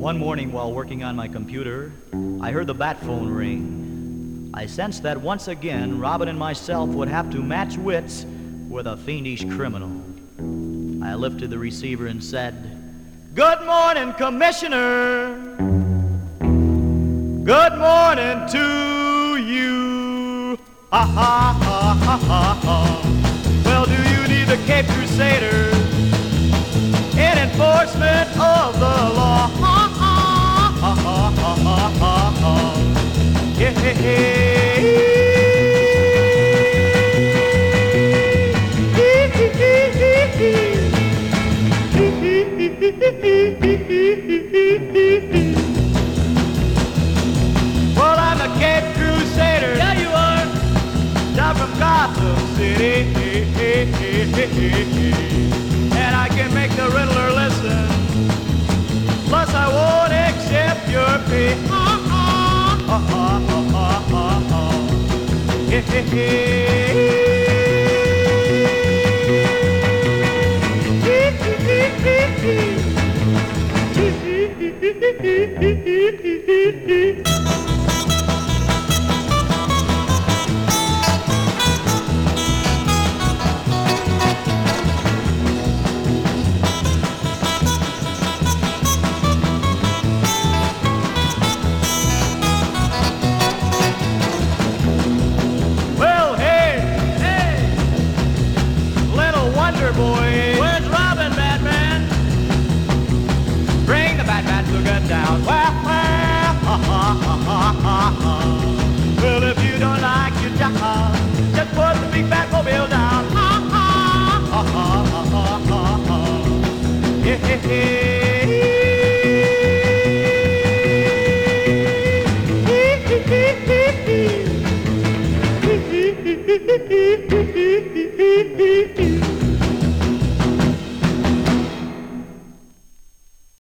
One morning while working on my computer, I heard the bat phone ring. I sensed that once again, Robin and myself would have to match wits with a fiendish criminal. I lifted the receiver and said, "Good morning, Commissioner. Good morning to you. Ha ha ha ha ha ha. Well, do you need the Cape Crusaders in enforcement of the law? Ha ha ha ha ha ha ha. Yeah, yeah, yeah. Well, I'm the Cape Crusader. Yeah, you are. Down from Gotham City. And I can make the Riddler listen. Plus I won't accept your fee. Boy, Where's Robin, Batman? bring the Batman to get down. Well, ha ha ha ha ha ha. Well, if you don't like your job, just put the big Batmobile down. Ha ha ha ha ha ha ha. Yeah, yeah, yeah.